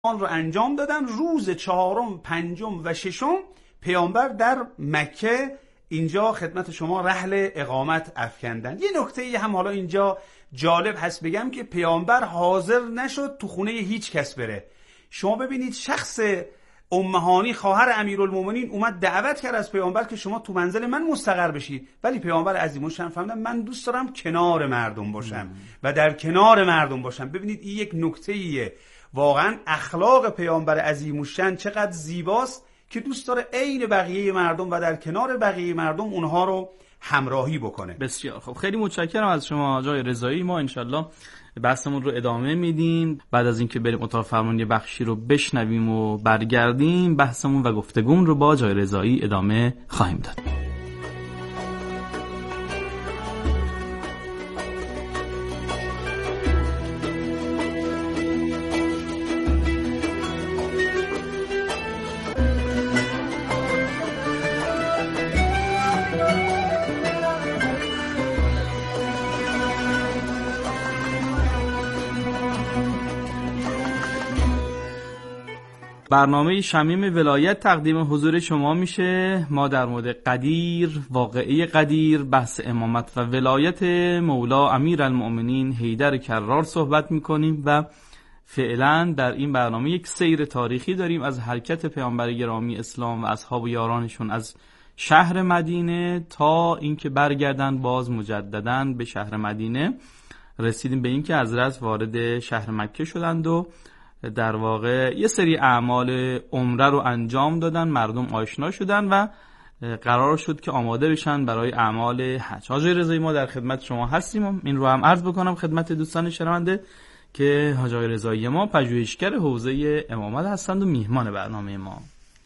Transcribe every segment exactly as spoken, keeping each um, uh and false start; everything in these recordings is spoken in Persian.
آن رو انجام دادن. روز چهارم، پنجم و ششم پیامبر در مکه اینجا خدمت شما رحل اقامت افکندن. یه نکته هم حالا اینجا جالب هست بگم که پیامبر حاضر نشد تو خونه هیچ کس بره. شما ببینید شخص ام هانی خواهر امیرالمومنین اومد دعوت کرد از پیامبر که شما تو منزل من مستقر بشید، ولی پیامبر عظیم‌الشأن فرمودن من دوست دارم کنار مردم باشم ام. و در کنار مردم باشم. ببینید این یک نکته‌ایه، واقعا اخلاق پیامبر عظیم‌الشأن چقدر زیباست که دوست داره عین بقیه مردم و در کنار بقیه مردم اونها رو همراهی بکنه. بسیار خب، خیلی متشکرم از شما آقای رضایی. ما انشالله بحثمون رو ادامه میدیم بعد از اینکه بریم اتاق فرمان یه بخشی رو بشنویم و برگردیم بحثمون و گفتگومون رو با آقای رضایی ادامه خواهیم داد. برنامه شمیم ولایت تقدیم حضور شما میشه. ما در مورد قدیر، واقعه قدیر، بحث امامت و ولایت مولا امیرالمؤمنین حیدر کرار صحبت میکنیم و فعلا در این برنامه یک سیر تاریخی داریم از حرکت پیامبر گرامی اسلام و اصحاب و یارانشون از شهر مدینه تا اینکه برگردن باز مجدداً به شهر مدینه. رسیدیم به اینکه حضرت وارد شهر مکه شدند و در واقع یه سری اعمال عمره رو انجام دادن، مردم آشنا شدن و قرار شد که آماده بشن برای اعمال حج. حاجی رضایی ما در خدمت شما هستیم. این رو هم عرض بکنم خدمت دوستان شنونده که حاجی رضایی ما پژوهشگر حوزه امامت هستند و میهمان برنامه ما.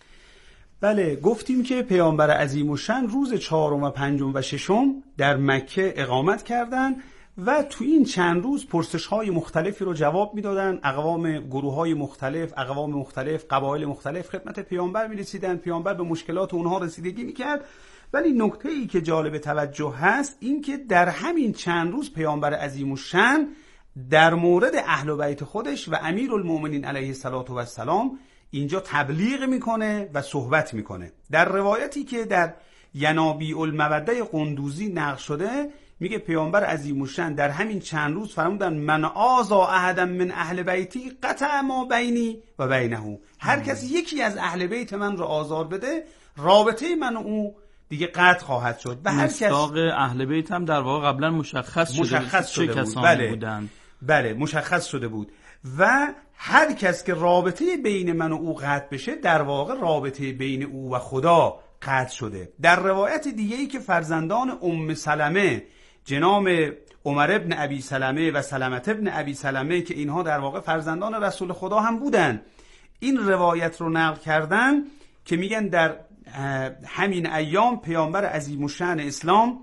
بله، گفتیم که پیامبر عظیم‌الشأن روز چهارم و پنجم و ششم در مکه اقامت کردند و تو این چند روز پرسش‌های مختلفی رو جواب میدادن. اقوام، گروه‌های مختلف، اقوام مختلف، قبایل مختلف خدمت پیامبر می‌رسیدن. پیامبر به مشکلات اونها رسیدگی می‌کرد. ولی نکته‌ای که جالب توجه هست این که در همین چند روز پیامبر عظیم‌الشأن در مورد اهل بیت خودش و امیرالمومنین علیه الصلاة و السلام اینجا تبلیغ میکنه و صحبت میکنه. در روایتی که در ینابیع الموده قندوزی نقل شده میگه پیامبر عظیم‌الشأن در همین چند روز فرمودن من آذا احدا من اهل بیتی قطع ما بینی و بینه. هر کسی یکی از اهل بیت من رو آزار بده رابطه من و او دیگه قطع خواهد شد. و هر کس مصداق اهل بیت هم در واقع قبلا مشخص شده, مشخص شده چه بود. کسانی بله. بودن. بله مشخص شده بود و هر کس که رابطه بین من و او قطع بشه در واقع رابطه بین او و خدا قطع شده. در روایت دیگه‌ای که فرزندان ام سلمه جناب عمر ابن ابی سلمه و سلمة ابن ابی سلمه که اینها در واقع فرزندان رسول خدا هم بودن این روایت رو نقل کردن که میگن در همین ایام پیامبر عظیم‌الشأن اسلام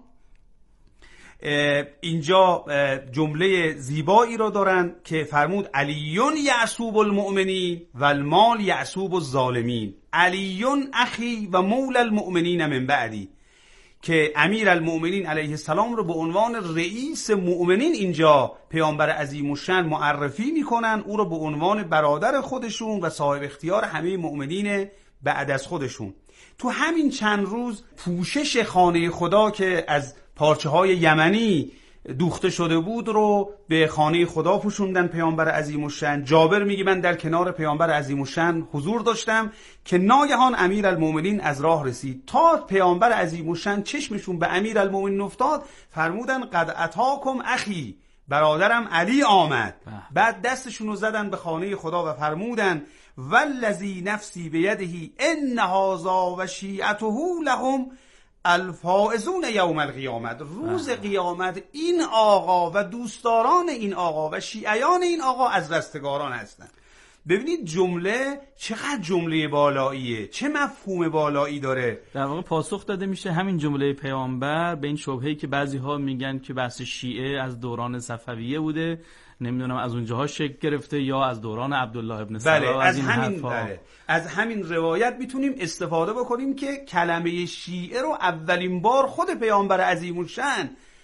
اینجا جمله زیبایی رو دارن که فرمود علیون یعصوب المؤمنین و المال یعصوب الظالمین. علیون اخی و مولا المؤمنین من بعدی، که امیرالمؤمنین علیه السلام رو به عنوان رئیس مؤمنین اینجا پیامبر عظیم‌الشأن معرفی میکنن، او رو به عنوان برادر خودشون و صاحب اختیار همه مؤمنین بعد از خودشون. تو همین چند روز پوشش خانه خدا که از پارچه های یمنی دوخته شده بود رو به خانه خدا پوشوندن پیامبر عظیم‌الشأن. جابر میگه من در کنار پیامبر عظیم‌الشأن حضور داشتم که ناگهان امیرالمؤمنین از راه رسید. تا پیامبر عظیم‌الشأن چشمشون به امیرالمؤمنین افتاد فرمودن قد اتاکم اخی، برادرم علی آمد. بعد دستشون رو زدن به خانه خدا و فرمودن والذی نفسی بیده ان هذا و شیعته لهم الفائزون یوم القیامت. روز قیامت این آقا و دوستداران این آقا و شیعیان این آقا از رستگاران هستند. ببینید جمله چقدر جمله بالاییه، چه مفهوم بالایی داره. در واقع پاسخ داده میشه همین جمله پیامبر به این شبهه‌ای که بعضی ها میگن که بحث شیعه از دوران صفویه بوده، نمیدونم از اونجاها شکل گرفته یا از دوران عبدالله ابن سبا. بله از, از همین بله. از همین روایت میتونیم استفاده بکنیم که کلمه شیعه رو اولین بار خود پیامبر عظیم‌الشأن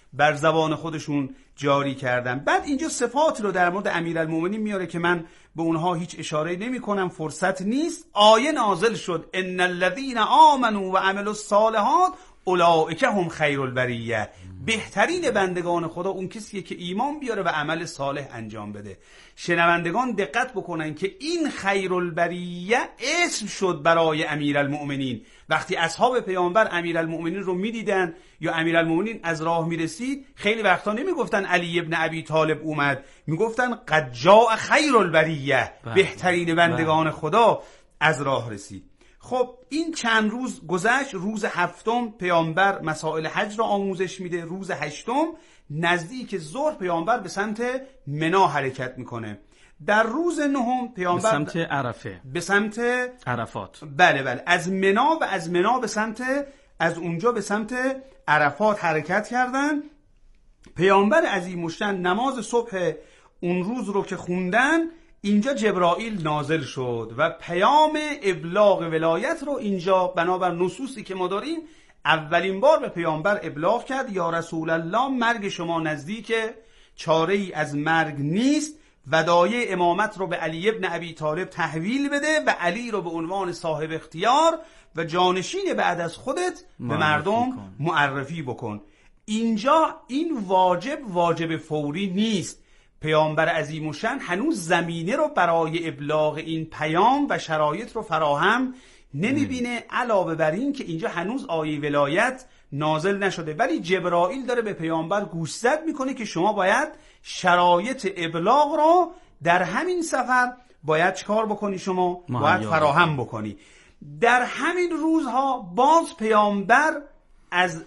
بر زبان خودشون جاری کردن. بعد اینجا صفاتی رو در مورد امیرالمومنین میاره که من به اونها هیچ اشاره نمی کنم، فرصت نیست. آیه نازل شد ان الذين آمنوا و عملوا الصالحات اولئک هم خیر البریه. بهترین بندگان خدا اون کسیه که ایمان بیاره و عمل صالح انجام بده. شنوندگان دقت بکنن که این خیر البریه اسم شد برای امیرالمؤمنین. وقتی اصحاب پیامبر امیرالمؤمنین رو میدیدن یا امیرالمؤمنین از راه میرسید، خیلی وقتا نمیگفتن علی ابن ابی طالب اومد، میگفتن قد جاء خیر البریه، بهترین بندگان خدا از راه رسید. خب این چند روز گذشت. روز هفتم پیامبر مسائل حج را آموزش میده. روز هشتم نزدیک ظهر پیامبر به سمت منا حرکت میکنه. در روز نهم پیامبر به سمت عرفه، به سمت عرفات. بله بله از منا و از منا به سمت از اونجا به سمت عرفات حرکت کردن. پیامبر عظیم الشأن نماز صبح اون روز رو که خوندن، اینجا جبرائیل نازل شد و پیام ابلاغ ولایت رو اینجا بنابر نصوصی که ما داریم اولین بار به پیامبر ابلاغ کرد. یا رسول الله، مرگ شما نزدیکه، چاره ای از مرگ نیست. ودایع امامت رو به علی ابن ابی طالب تحویل بده و علی رو به عنوان صاحب اختیار و جانشین بعد از خودت به مردم کن. معرفی بکن. اینجا این واجب واجب فوری نیست. پیامبر عظیم الشأن هنوز زمینه رو برای ابلاغ این پیام و شرایط رو فراهم نمیبینه. علاوه بر این که اینجا هنوز آیه ولایت نازل نشده، ولی جبرائیل داره به پیامبر گوشزد میکنه که شما باید شرایط ابلاغ رو در همین سفر باید چکار بکنی، شما باید فراهم بکنی. در همین روزها باز پیامبر از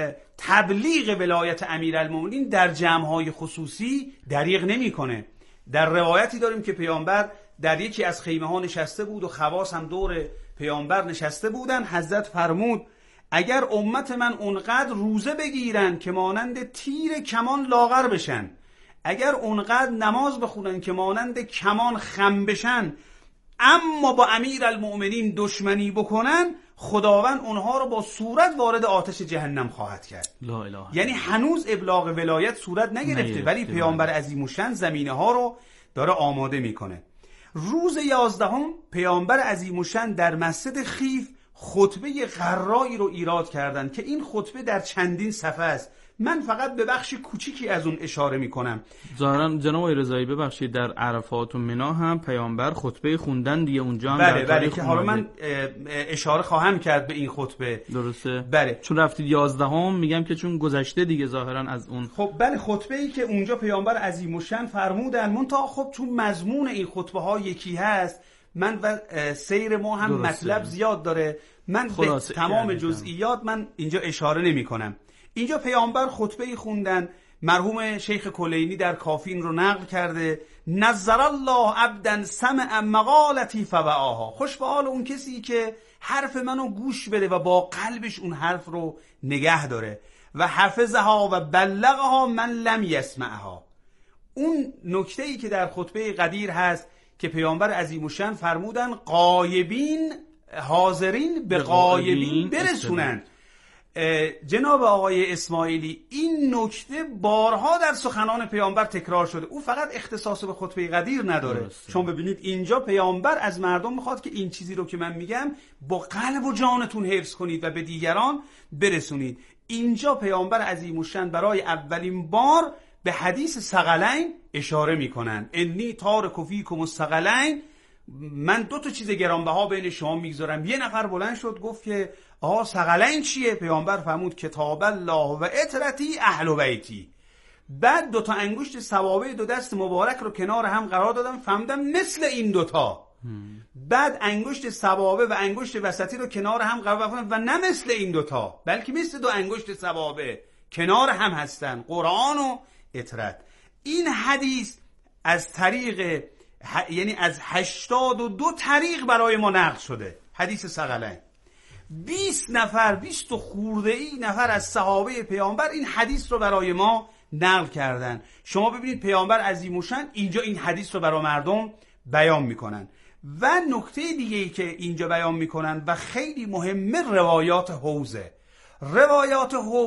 تبلیغ ولایت امیرالمومنین در جمع‌های خصوصی دریغ نمی‌کنه. در روایتی داریم که پیامبر در یکی از خیمه‌ها نشسته بود و خواص هم دور پیامبر نشسته بودن. حضرت فرمود اگر امت من اونقدر روزه بگیرن که مانند تیر کمان لاغر بشن، اگر اونقدر نماز بخونن که مانند کمان خم بشن، اما با امیرالمؤمنین دشمنی بکنن، خداوند اونها رو با صورت وارد آتش جهنم خواهد کرد. لا اله. یعنی هنوز ابلاغ ولایت صورت نگرفته، ولی پیامبر عظیم الشأن زمینه ها رو داره آماده میکنه. روز یازدهم پیامبر عظیم الشأن در مسجد خیف خطبه غرایی رو ایراد کردن که این خطبه در چندین صفحه است. من فقط به بخش کوچیکی از اون اشاره میکنم. ظاهرا جناب رضایی ببخشید در عرفات و منا هم پیامبر خطبه خوندن دیگه اونجا هم بله در بله که حالا من اشاره خواهم کرد به این خطبه. درسته. بله چون رفتید یازدهم میگم که چون گذشته دیگه ظاهرا از اون. خب بله خطبه ای که اونجا پیامبر عظیم الشأن فرمودن، منتها خب چون مضمون این خطبه ها یکی هست، من و سیر ما هم درسته. مطلب زیاد داره، من به تمام جزئیات من اینجا اشاره نمی کنم. اینجا پیامبر خطبه‌ای خوندن، مرحوم شیخ کلینی در کافین رو نقل کرده، نظر الله عبدا سمع مقالتی فوعاها. خوش به حال اون کسی که حرف منو گوش بده و با قلبش اون حرف رو نگه داره، و حفظها و بلغها من لم یسمعها. اون نکته‌ای که در خطبه قدیر هست که پیامبر عظیم الشأن فرمودن غایبین حاضرین به غایبین برسونن. جناب آقای اسماعیلی، این نکته بارها در سخنان پیامبر تکرار شده. او فقط اختصاص به خطبه قدیر نداره. درسته. چون ببینید اینجا پیامبر از مردم میخواد که این چیزی رو که من میگم با قلب و جانتون حفظ کنید و به دیگران برسونید. اینجا پیامبر عظیم الشأن برای اولین بار به حدیث ثقلین اشاره میکنن. انی تارک فیکم الثقلین، من دو تا چیز گرانبها بین شما میگذارم. یه نفر بلند شد گفت که آها ثقلین چیه؟ پیامبر فرمود کتاب الله و اطرتی اهل بیتی. بعد دو تا انگشت سوابع دو دست مبارک رو کنار هم قرار دادم، فهمیدم مثل این دوتا. بعد انگشت سوابع و انگشت وسطی رو کنار هم قرار دادم و نه مثل این دوتا، بلکه مثل دو انگشت سوابع کنار هم هستن، قرآن و اطرت. این حدیث از طریق ه... یعنی از هشتاد و دو طریق برای ما نقل شده. حدیث ثقلین بیست نفر بیست و خورده ای نفر از صحابه پیامبر این حدیث رو برای ما نقل کردن. شما ببینید پیامبر عظیم الشأن اینجا این حدیث رو برای مردم بیان میکنن. و نکته دیگه ای که اینجا بیان میکنن و خیلی مهمه روایات حوزه. روایات حوز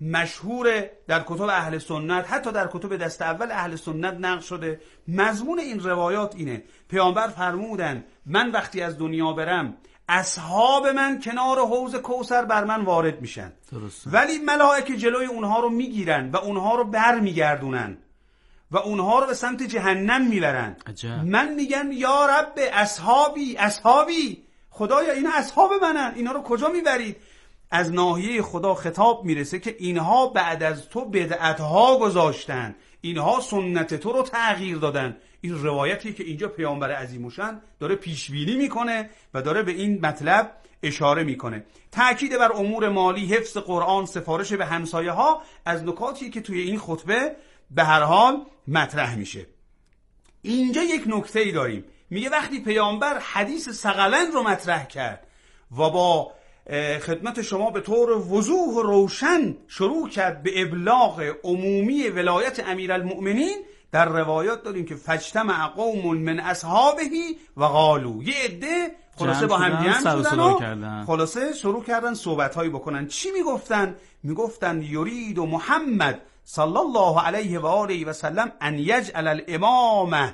مشهوره در کتب اهل سنت، حتی در کتب دست اول اهل سنت نقل شده. مضمون این روایات اینه: پیامبر فرمودن من وقتی از دنیا برم اصحاب من کنار حوض کوثر بر من وارد میشن، درسته. ولی ملائکه جلوی اونها رو میگیرن و اونها رو بر میگردونن و اونها رو به سمت جهنم میبرن. من میگم یا رب اصحابی اصحابی، خدایا اینا اصحاب منن، اینا رو کجا میبرید؟ از ناحیه خدا خطاب میرسه که اینها بعد از تو بدعتها گذاشتن، اینها سنت تو رو تغییر دادن. این روایتی که اینجا پیامبر عظیم‌الشأن داره پیشبینی میکنه و داره به این مطلب اشاره میکنه. تأکید بر امور مالی، حفظ قرآن، سفارش به همسایه ها از نکاتی که توی این خطبه به هر حال مطرح میشه. اینجا یک نکته‌ای داریم، میگه وقتی پیامبر حدیث ثقلین رو مطرح کرد و با خدمت شما به طور وضوح و روشن شروع کرد به ابلاغ عمومی ولایت امیرالمؤمنین، در روایات داریم که فاجتمع قوم من اصحابه و قالوا، یه عده خلاصه با هم جمع شدن و خلاصه شروع کردن صحبت‌هایی بکنن. چی میگفتن؟ میگفتن یرید و محمد صلی الله علیه و آله و سلم ان یجعل الامامه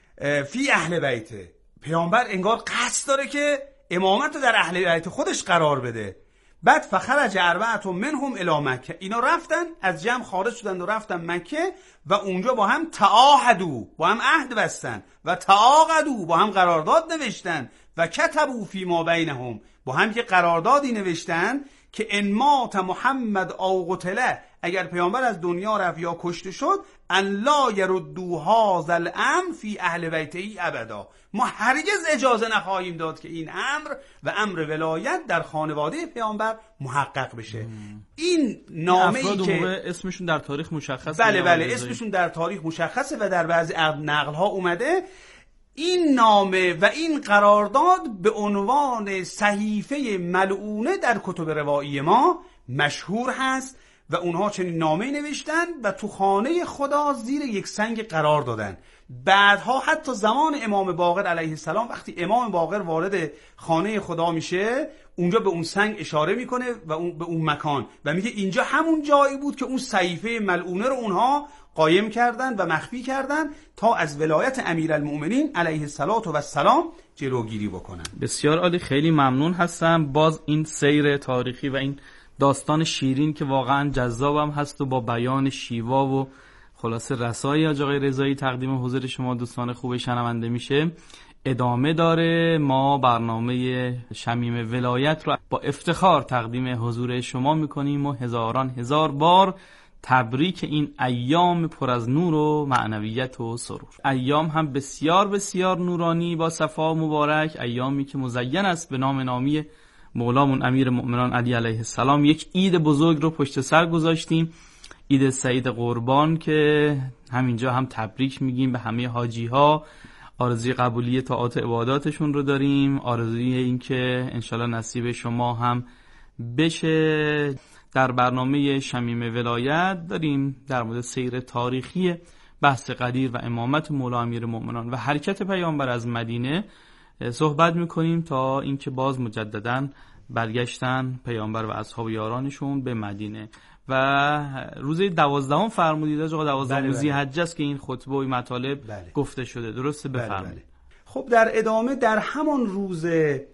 فی اهل بیته. پیامبر انگار قصد داره که امامت رو در اهل بیت خودش قرار بده. بعد فخرج اربعة منهم الی مکه، اینا رفتن از جمع خارج شدن و رفتن مکه و اونجا با هم تعاهدوا، با هم عهد بستن و تعاقدوا، با هم قرارداد نوشتن و کتبوا فی ما بینهم، با هم که قراردادی نوشتن که ان مات محمد او قتله، اگر پیامبر از دنیا رفت یا کشته شد، ان لا یردوا هذا الامر فی اهل بیته ابدا، ما هرگز اجازه نخواهیم داد که این امر و امر ولایت در خانواده پیامبر محقق بشه. مم. این نامه‌ای که اسمشون در تاریخ مشخصه، بله بله اسمشون در تاریخ مشخصه و در بعضی نقل‌ها اومده، این نامه و این قرارداد به عنوان صحیفه ملعونه در کتب روایی ما مشهور هست و اونها چنین نامه نوشتن و تو خانه خدا زیر یک سنگ قرار دادن. بعدها حتی زمان امام باقر علیه السلام وقتی امام باقر وارد خانه خدا میشه، اونجا به اون سنگ اشاره میکنه و اون به اون مکان و میگه اینجا همون جایی بود که اون صحیفه ملعونه رو اونها قایم کردن و مخفی کردن تا از ولایت امیرالمؤمنین علیه السلام جلوگیری بکنن. بسیار عالی، خیلی ممنون هستم. باز این سیر تاریخی و این داستان شیرین که واقعا جذابم هست و با بیان شیوا و خلاصه رسایی حاج آقای رضایی تقدیم حضور شما دوستان خوب شنونده میشه ادامه داره. ما برنامه شمیم ولایت رو با افتخار تقدیم حضور شما میکنیم و هزاران هزار بار تبریک این ایام پر از نور و معنویت و سرور. ایام هم بسیار بسیار نورانی با صفا مبارک، ایامی که مزین است به نام نامی مولامون امیر مؤمنان علی علیه السلام. یک عید بزرگ رو پشت سر گذاشتیم، عید سعید قربان، که همینجا هم تبریک میگیم به همه حاجی ها، آرزوی قبولی طاعات عباداتشون رو داریم، آرزوی این که انشالله نصیب شما هم بشه. در برنامه شمیم ولایت داریم در مورد سیر تاریخی بحث قدیر و امامت مولا امیر مؤمنان و حرکت پیامبر از مدینه صحبت میکنیم تا اینکه باز مجدداً برگشتن پیامبر و اصحاب یارانشون به مدینه و روز دوازدهم فرمودید آقا، دوازدهم ذی‌حجه است که این خطبه و مطالب بله. گفته شده، درسته؟ بفرمایید. بله بله. خب در ادامه در همان روز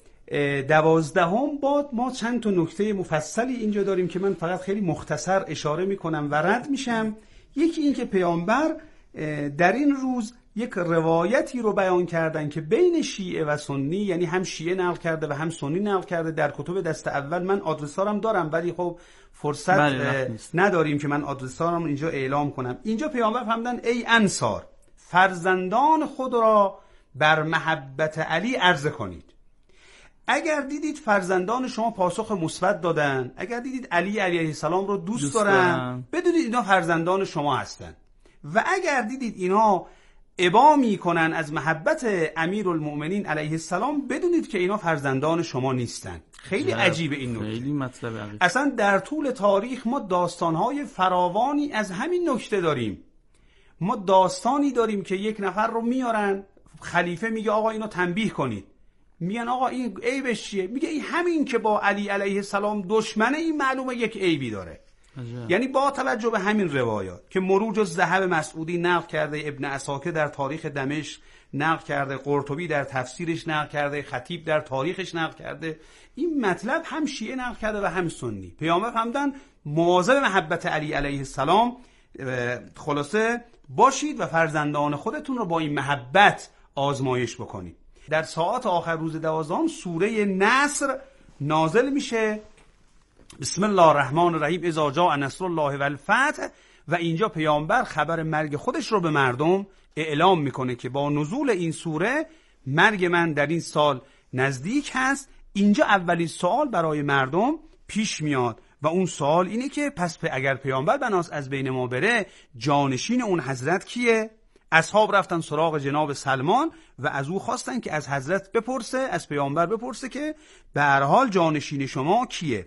دوازدهم باد ما چند تا نکته مفصلی اینجا داریم که من فقط خیلی مختصر اشاره میکنم و رد میشم. یکی این که پیامبر در این روز یک روایتی رو بیان کردن که بین شیعه و سنی، یعنی هم شیعه نقل کرده و هم سنی نقل کرده، در کتب دست اول من آدرسارم دارم ولی خب فرصت نداریم که من آدرسارم اینجا اعلام کنم. اینجا پیامبر فرمودن ای انصار، فرزندان خود را بر محبت علی عرضه کنید. اگر دیدید فرزندان شما پاسخ مثبت دادن، اگر دیدید علی علیه السلام رو دوست, دوست دارن, دارن بدونید اینا فرزندان شما هستن و اگر دیدید اینا ابا میکنن از محبت امیرالمؤمنین علیه السلام بدونید که اینا فرزندان شما نیستن. خیلی عجیبه این نکته. خیلی مطلب عجیب. اصلا در طول تاریخ ما داستانهای فراوانی از همین نکته داریم. ما داستانی داریم که یک نفر رو میارن، خلیفه میگه آقا اینو تنبیه کنید، میگن آقا این عیبش چیه؟ میگه این همین که با علی علیه السلام دشمنه این معلومه یک عیبی داره. عجب. یعنی با توجه به همین روایات که مروج الذهب مسعودی نقل کرده، ابن عساکر در تاریخ دمشق نقل کرده، قرطبی در تفسیرش نقل کرده، خطیب در تاریخش نقل کرده، این مطلب هم شیعه نقل کرده و هم سنی. پیامبر فرمودن مواظب محبت علی علیه السلام خلاصه باشید و فرزندان خودتون رو با این محبت آزمایش بکنید. در ساعات آخر روز دوازدهم سوره نصر نازل میشه، بسم الله الرحمن الرحیم، اذا جاء نصر الله والفتح، و اینجا پیامبر خبر مرگ خودش رو به مردم اعلام میکنه که با نزول این سوره مرگ من در این سال نزدیک هست. اینجا اولین سوال برای مردم پیش میاد و اون سوال اینه که پس اگر پیامبر بناس از بین ما بره، جانشین اون حضرت کیه؟ اصحاب رفتن سراغ جناب سلمان و از او خواستن که از حضرت بپرسه، از پیامبر بپرسه که به هر حال جانشین شما کیه؟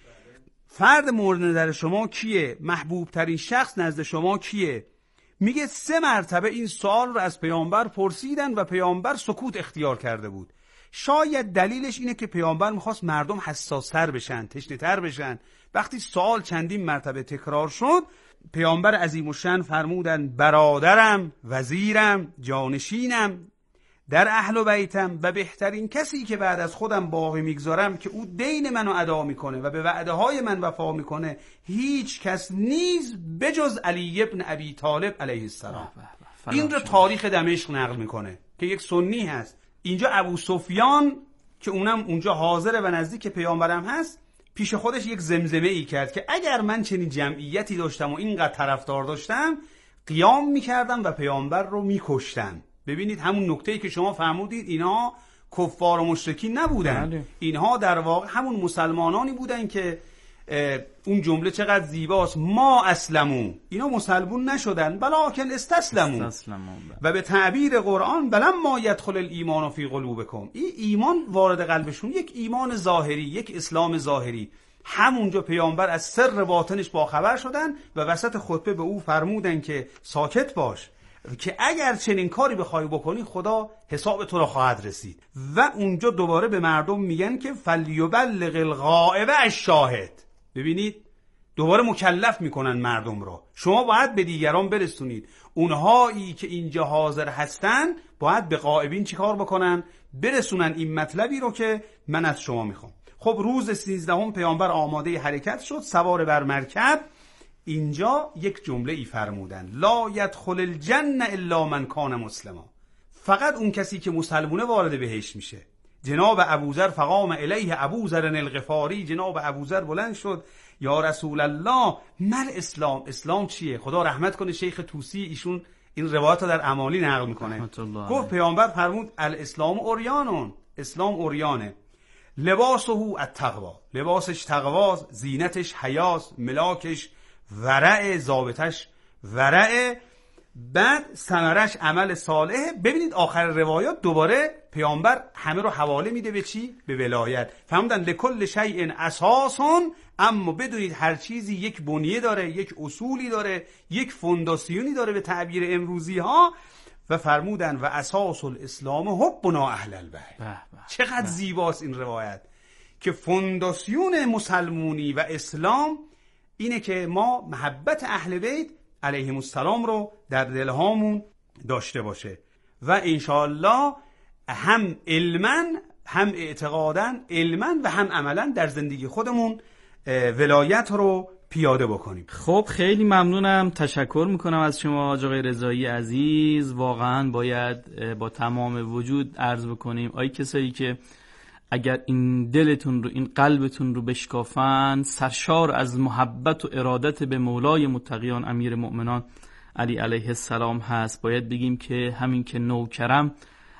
فرد مورد نظر شما کیه؟ محبوب ترین شخص نزد شما کیه؟ میگه سه مرتبه این سوال رو از پیامبر پرسیدن و پیامبر سکوت اختیار کرده بود. شاید دلیلش اینه که پیامبر میخواست مردم حساس‌تر بشن، تشنه‌تر بشن. وقتی سوال چندین مرتبه تکرار شد، پیامبر عظیم الشأن فرمودن برادرم، وزیرم، جانشینم، در اهل و بیتم و بهترین کسی که بعد از خودم باقی میگذارم که او دین منو ادا میکنه و به وعده های من وفا میکنه، هیچ کس نیز بجز علی ابن ابی طالب علیه السلام. این رو تاریخ دمشق نقل میکنه که یک سنی هست. اینجا ابو سفیان که اونم اونجا حاضره و نزدیک پیامبرم هست، پیش خودش یک زمزمه ای کرد که اگر من چنین جمعیتی داشتم و اینقدر طرفدار داشتم، قیام میکردم و پیامبر رو میکشتم. ببینید همون نکته‌ای که شما فرمودید، اینها کفار و مشرکین نبودن. بله. اینها در واقع همون مسلمانانی بودن که اون جمله چقدر زیباست، ما اسلمو، اینا مسلمون نشدن بلکن استسلمو، استسلمو. و به تعبیر قرآن بلما یدخل الایمان فی قلوبکم، این ایمان وارد قلبشون، یک ایمان ظاهری، یک اسلام ظاهری. همونجا پیامبر از سر باطنش باخبر شدن و وسط خطبه به او فرمودن که ساکت باش که اگر چنین کاری بخوای بکنی خدا حساب تو را خواهد رسید. و اونجا دوباره به مردم میگن که فلیبلغ الغائب الشاهد. ببینید دوباره مکلف میکنن مردم را، شما باید به دیگران برسونید. اونهایی که اینجا حاضر هستن باید به غائبین چیکار بکنن؟ برسونن این مطلبی رو که من از شما میخوام. خب روز سیزدهم پیامبر آماده حرکت شد، سوار بر مرکب. اینجا یک جمله ای فرمودن، لا یدخل الجنه الا من کان مسلما، فقط اون کسی که مسلمونه وارد بهشت میشه. جناب ابوذر فقام الیه ابوذر الغفاری، جناب ابوذر بلند شد، یا رسول الله مل اسلام، اسلام چیه؟ خدا رحمت کنه شیخ طوسی، ایشون این روایت رو در اعمالی نقل میکنه. گفت پیامبر فرمود الاسلام اوریانون، اسلام اوریانه، لباسه التقوا، لباسش تقواست، زینتش حیاست، ملاکش ورع، ضابطش ورع، بعد ثمرش عمل صالح. ببینید آخر روایات دوباره پیامبر همه رو حواله میده به چی؟ به ولایت. فرمودن لکل شیء اساسون، اما بدونید هر چیزی یک بنیه داره، یک اصولی داره، یک فونداسیونی داره به تعبیر امروزی ها. و فرمودن و اساس الاسلام حبنا اهل البیت. چقدر زیباست این روایت که فونداسیون مسلمونی و اسلام اینه که ما محبت اهل بیت علیهم السلام رو در دلهامون داشته باشه و انشاءالله هم علما هم اعتقادا، علما و هم عملا در زندگی خودمون ولایت رو پیاده بکنیم. خب خیلی ممنونم، تشکر میکنم از شما آقای رضایی عزیز. واقعا باید با تمام وجود عرض بکنیم آی کسایی که اگر این دلتون رو، این قلبتون رو بشکافن، سرشار از محبت و ارادت به مولای متقیان امیر مؤمنان علی علیه السلام هست، باید بگیم که همین که نوکرم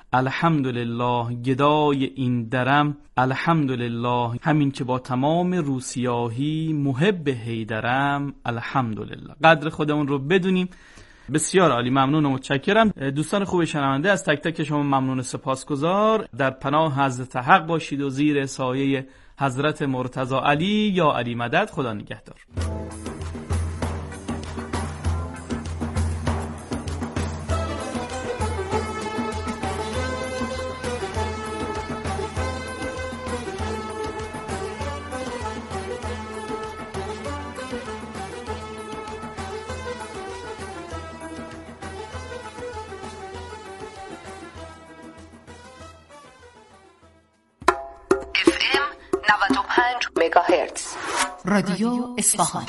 الحمدلله، گدای این درم الحمدلله، همین که با تمام روسیاهی محب حیدرم الحمدلله. قدر خودمون رو بدونیم. بسیار عالی، ممنون و متشکرم. دوستان خوب شنونده، از تک تک شما ممنون و سپاسگزار. در پناه حضرت حق باشید و زیر سایه حضرت مرتضی علی یا علی مدد. خدا نگهدار. نود و پنج مگاهرتز. رادیو اصفهان.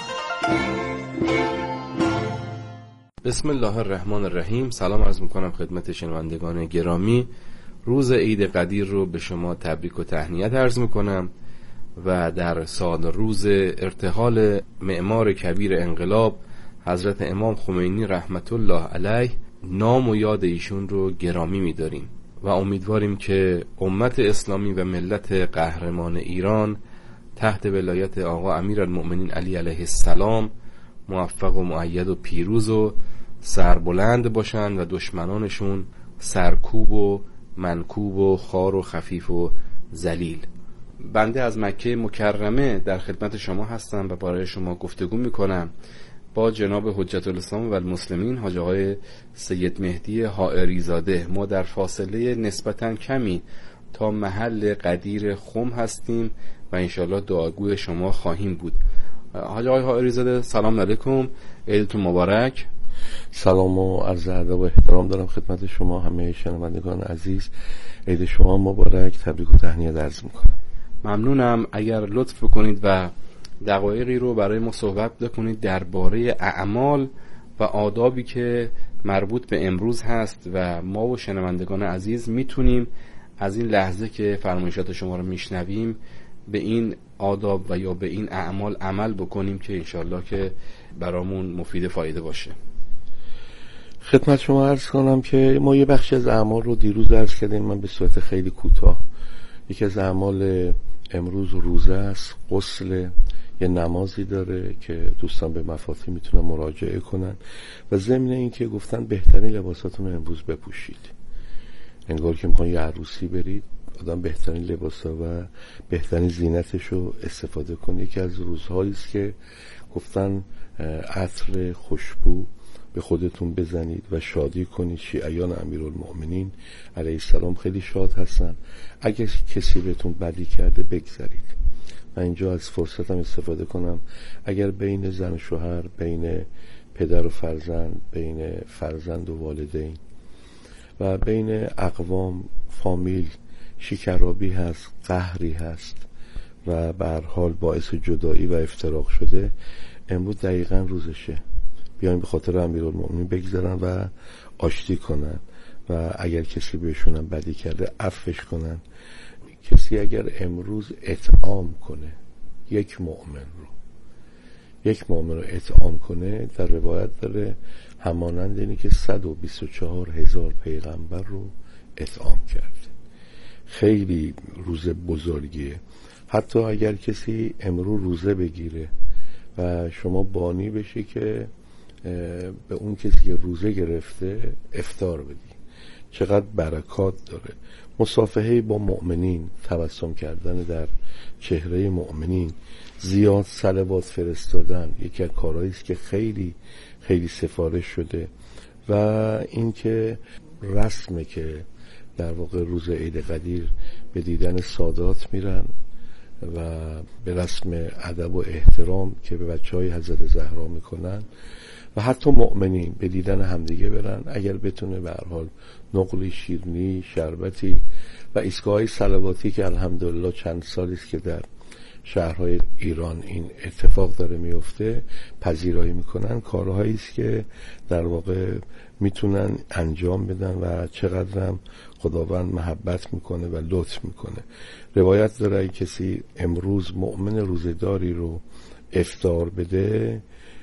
بسم الله الرحمن الرحیم. سلام عرض میکنم خدمت شنوندگان گرامی. روز عید قدیر رو به شما تبریک و تهنیت عرض میکنم و در سال روز ارتحال معمار کبیر انقلاب حضرت امام خمینی رحمت الله علیه نام و یاد ایشون رو گرامی می‌داریم و امیدواریم که امت اسلامی و ملت قهرمان ایران تحت ولایت آقا امیرالمؤمنین علی علیه السلام موفق و مؤید و پیروز و سربلند باشند و دشمنانشون سرکوب و منکوب و خار و خفیف و ذلیل. بنده از مکه مکرمه در خدمت شما هستم و برای شما گفتگو میکنم با جناب حجت الاسلام و المسلمین حاج آقای سید مهدی حائری زاده. ما در فاصله نسبتاً کمی تا محل قدیر خم هستیم و انشالله دعاگوی شما خواهیم بود. حاج آقای حائری زاده سلام علیکم، عیدتون مبارک. سلام و عرض ادب و احترام دارم خدمت شما همه شنوندگان عزیز. عید شما مبارک، تبریک و تهنیت عرض میکنم. ممنونم. اگر لطف بکنید و دقایقی رو برای ما صحبت بکنید درباره اعمال و آدابی که مربوط به امروز هست و ما و شنوندگان عزیز میتونیم از این لحظه که فرمایشات شما رو میشنویم به این آداب و یا به این اعمال عمل بکنیم که انشالله که برامون مفید فایده باشه. خدمت شما عرض کنم که ما یه بخشی از اعمال رو دیروز عرض کردیم، من به صورت خیلی کوتاه. یکی از اعمال امروز روزه است، غسل، یه نمازی داره که دوستان به مفاتیح میتونن مراجعه کنن و ضمن این که گفتن بهترین لباساتون رو امروز بپوشید. انگار که میخوان یه عروسی برید، آدم بهترین لباسا و بهترین زینتش رو استفاده کنه. یکی از روزهایی است که گفتن عطر خوشبو به خودتون بزنید و شادی کنید. شیعیان امیرالمؤمنین علیه السلام خیلی شاد هستن. اگر کسی بهتون بدی کرده بگذرید. من اینجا از فرصتم استفاده کنم، اگر بین زن و شوهر، بین پدر و فرزند، بین فرزند و والدین و بین اقوام فامیل شکرابی هست، قهری هست و به هر حال باعث جدایی و افتراق شده، امروز دقیقاً روزشه. بیاین به خاطر امیرالمؤمنین بگذارن و آشتی کنن و اگر کسی بهشونم بدی کرده عفوش کنن. کسی اگر امروز اطعام کنه یک مؤمن رو یک مؤمن رو اطعام کنه، در روایت داره همانند اینی که صد و بیست و چهار هزار پیغمبر رو اطعام کرد. خیلی روز بزرگیه. حتی اگر کسی امروز روزه بگیره و شما بانی بشی که به اون کسی که روزه گرفته افطار بدی، چقدر برکات داره. مصافحه با مؤمنین، تبسم کردن در چهره مؤمنین، زیاد صلوات فرستادن یکی از کارهایی است که خیلی خیلی سفارش شده و این که رسمه که در واقع روز عید قدیر به دیدن سادات میرن و به رسم ادب و احترام که به بچهای حضرت زهرا میکنن و حتی مؤمنین به دیدن همدیگه برن. اگر بتونه به هر حال نقلی، شیرنی، شربتی و ایستگاه‌های صلواتی که الحمدلله چند سالی است که در شهرهای ایران این اتفاق داره میفته پذیرایی میکنن، کارهایی است که در واقع میتونن انجام بدن و چقدر هم خداوند محبت میکنه و لطف میکنه. روایت داره کسی امروز مؤمن روزداری رو افطار بده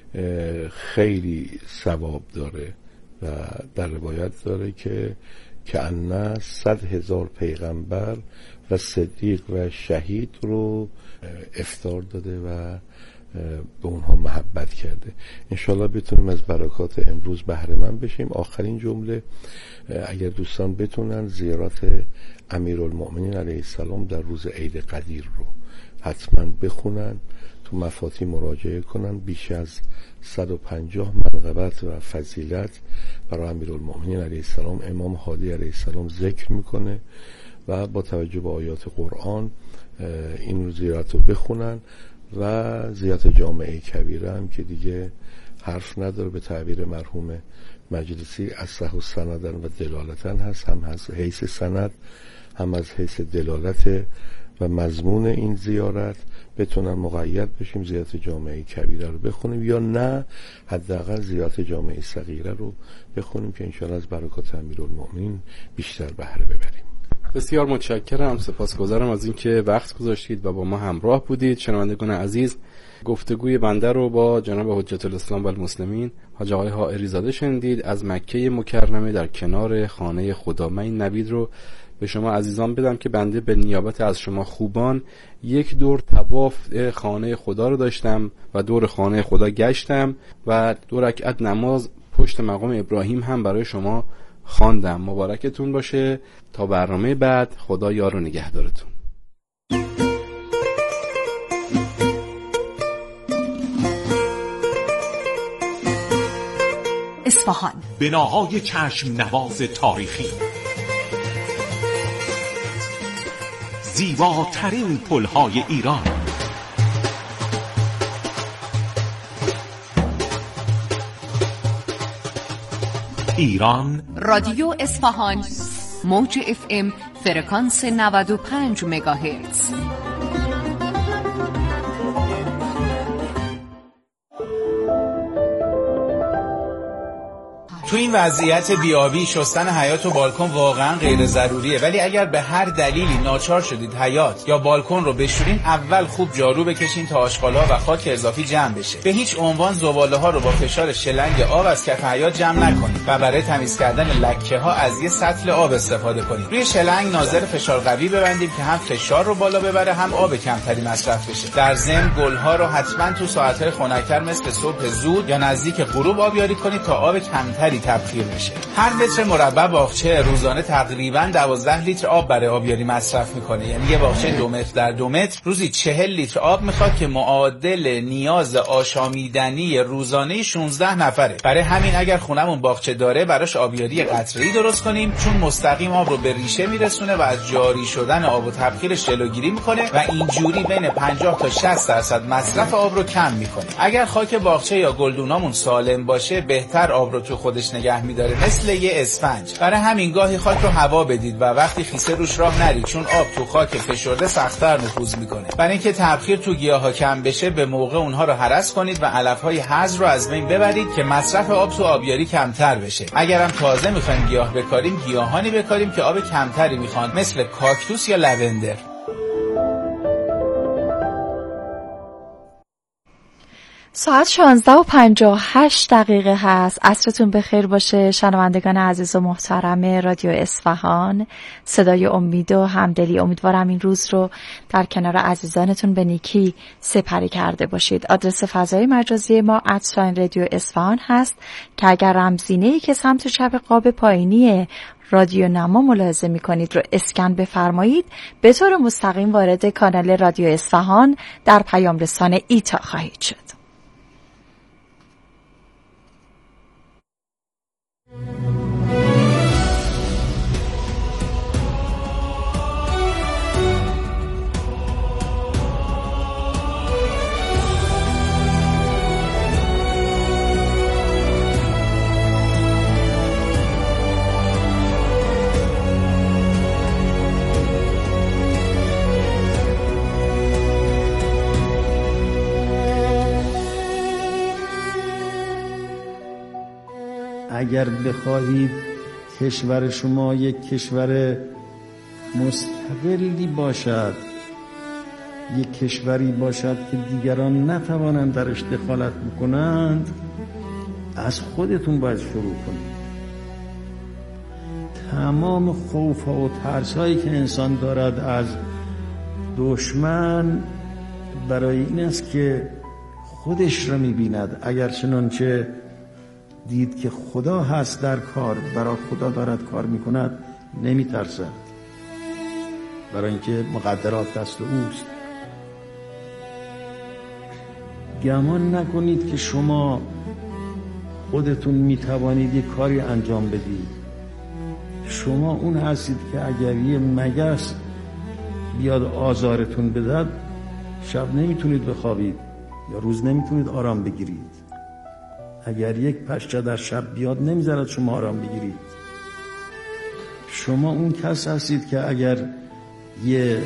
خیلی ثواب داره و در روایت داره که که انه صد هزار پیغمبر و صدیق و شهید رو افطار داده و به اونها محبت کرده. انشالله بتونیم از برکات امروز بهره مند بشیم. آخرین جمله، اگر دوستان بتونن زیارت امیرالمؤمنین علیه السلام در روز عید قدیر رو حتما بخونن، تو مفاتیح مراجعه کنن. بیش از صد و پنجاه منقبت و فضیلت برای امیرالمؤمنین علیه السلام امام هادی علیه السلام ذکر میکنه و با توجه به آیات قرآن این زیارت رو بخونن و زیارت جامعه کبیره هم که دیگه حرف نداره، به تعبیر مرحوم مجلسی اصح و سندن و دلالتن هست، هم از حیث سند هم از حیث دلالت و مضمون این زیارت بتونن مقید بشیم زیارت جامعه کبیره رو بخونیم یا نه حداقل زیارت جامعه صغیره رو بخونیم که انشاءالله از برکات امیرالمومنین بیشتر بهره ببریم. بسیار متشکرم، سپاسگزارم از اینکه وقت گذاشتید و با ما همراه بودید. شنوندگان عزیز، گفتگوی بنده رو با جناب حجت الاسلام و المسلمین حاج آقای حائری زاده شنیدید از مکه مکرمه در کنار خانه خدا. من این نوید رو به شما عزیزان بدم که بنده به نیابت از شما خوبان یک دور طواف خانه خدا رو داشتم و دور خانه خدا گشتم و دو رکعت نماز پشت مقام ابراهیم هم برای شما خواندم. مبارکتون باشه. تا برنامه بعد، خدا یار و نگهدارتون. اصفهان، بناهای چشم نواز تاریخی، زیباترین پلهای ایران، ایران. رادیو اصفهان، موج اف ام فرکانس نود و پنج مگاهرتز. تو این وضعیت بیابی شستن حیاط و بالکن واقعا غیر ضروریه، ولی اگر به هر دلیلی ناچار شدید حیاط یا بالکن رو بشورین، اول خوب جارو بکشین تا آشغال‌ها و خاک اضافی جمع بشه. به هیچ عنوان زباله‌ها رو با فشار شلنگ آب از کف حیاط جمع نکنید و برای تمیز کردن لکه‌ها از یه سطل آب استفاده کنید. روی شلنگ ناظر فشار قوی ببندید که هم فشار رو بالا ببره هم آب کمتری مصرف بشه. در ضمن گل‌ها رو حتما تو ساعت‌های خنک‌تر مثل صبح زود یا نزدیک غروب آبیاری کنید تا آب کمتری تبخیر بشه. هر متر مربع باغچه روزانه تقریباً دوازده لیتر آب برای آبیاری مصرف میکنه. یعنی یه باغچه دو متر در دو متر روزی چهل لیتر آب میخواد که معادل نیاز آشامیدنی روزانه شانزده نفره. برای همین اگر خونمون باغچه داره براش آبیاری قطره‌ای درست کنیم، چون مستقیم آب رو به ریشه میرسونه و از جاری شدن آب و تبخیرش جلوگیری میکنه و اینجوری بین پنجاه تا شصت درصد مصرف آب رو کم میکنه. اگر خاک باغچه یا گلدونامون سالم باشه، بهتر آب رو تو خودش نگه میداره، مثل یه اسفنج. برای همین گاهی خاک رو هوا بدید و وقتی خیسه روش راه نرید، چون آب تو خاک فشرده سخت‌تر نفوذ میکنه. برای اینکه تبخیر تو گیاها کم بشه، به موقع اونها رو هرس کنید و علف‌های هذر رو از بین ببرید که مصرف آب تو آبیاری کمتر بشه. اگرم تازه میخوایم گیاه بکاریم، گیاهانی بکاریم که آب کمتری میخوان، مثل کاکتوس یا لوندر. ساعت شانزده و پنجاه و هشت دقیقه هست. عصرتون بخیر باشه شنوندگان عزیز و محترم رادیو اصفهان، صدای امید و همدلی. امیدوارم این روز رو در کنار عزیزانتون به نیکی سپری کرده باشید. آدرس فضای مجازی ما ات رادیو اصفهان هست که اگر رمزینه‌ای که سمت چپ قاب پایینی رادیو نما ملاحظه می‌کنید رو اسکن بفرمایید، به طور مستقیم وارد کانال رادیو اصفهان در پیام رسان ایتا خواهید شد. اگر بخواهید کشور شما یک کشور مستقلی باشد، یک کشوری باشد که دیگران نتوانند درش دخالت بکنند، از خودتون باید شروع کنید. تمام خوف و ترس هایی که انسان دارد از دشمن برای این است که خودش را می‌بیند. اگر چنانچه دید که خدا هست در کار، برای خدا دارد کار میکند، نمیترسد، برای اینکه مقدرات دست اوست. گمان نکنید که شما خودتون میتوانید یک کاری انجام بدید. شما اون هستید که اگر یه مگس بیاد آزارتون بدهد، شب نمیتونید بخوابید یا روز نمیتونید آرام بگیرید. اگر یک پشه در شب بیاد نمیذارد شما آرام بگیرید. شما اون کس هستید که اگر یه